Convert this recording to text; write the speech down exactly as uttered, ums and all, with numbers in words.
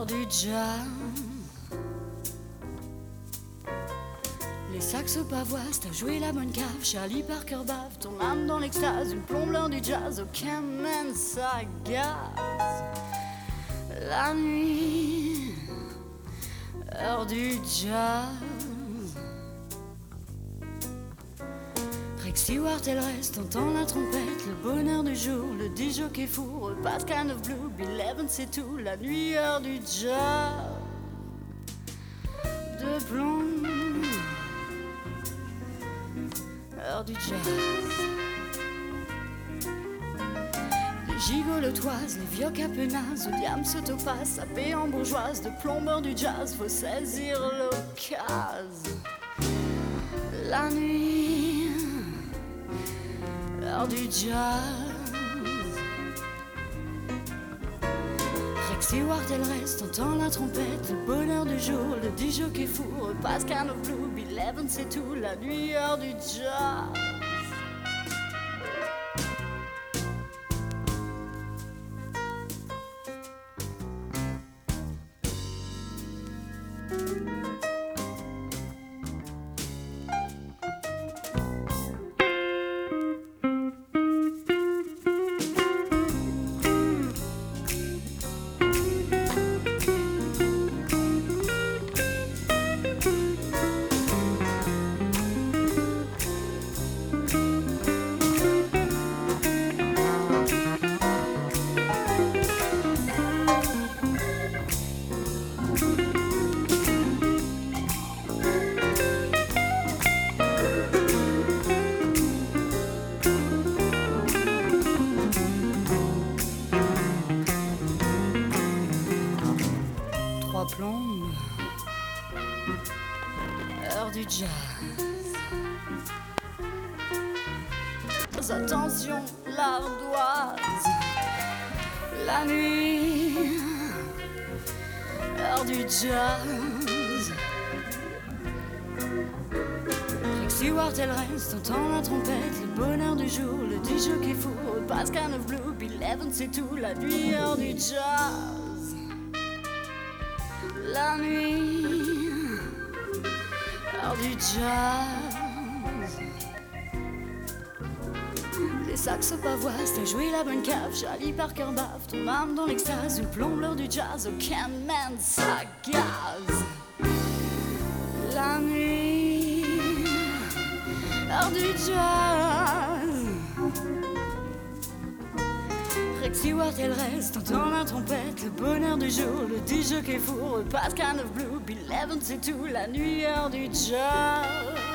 heure du jazz. Les saxos pavoisent, t'as joué la bonne cave. Charlie Parker bave, ton âme dans l'extase. Une plombe l'heure du jazz, aucun man ça gaze. La nuit, heure du jazz. Rex Stewart elle reste, entend la trompette. Le bonheur du jour, le D J qui est fou. Repasse Kind of Blue, Bill Evans c'est tout. La nuit, heure du jazz. De plomb, heure du jazz. Les gigolotoises, les vieux capenazes, au diable se topasse, sapé en bourgeoise, de plombeur du jazz, faut saisir l'occasion. La nuit, heure du jazz. Rex Stewart elle reste, entend la trompette, le bonheur du jour, le D J qui est fou, repasse Kind of Blue, Bill Evans c'est tout, la nuit, heure du jazz. Trois plombes, heure du jazz. Attention, l'ardoise. La nuit, heure du jazz. Rex Stewart elle reste, entend la trompette, le bonheur du jour, le D J qui est fou, repasse Kind of Blue, Bill Evans c'est tout, la nuit, heure du jazz. La nuit, heure du jazz. Les saxos pavoisent, t'as joué la bonne cave. Charlie Parker bave, ton âme dans l'extase. Une plombe l'heure du jazz, aucun man ça gaze. La nuit, heure du jazz. Rex Stewart elle reste, entend la trompette, le bonheur du jour, le D J qui est fou, repasse Kind of Blue, Bill Evans c'est tout, la nuit, heure du jazz.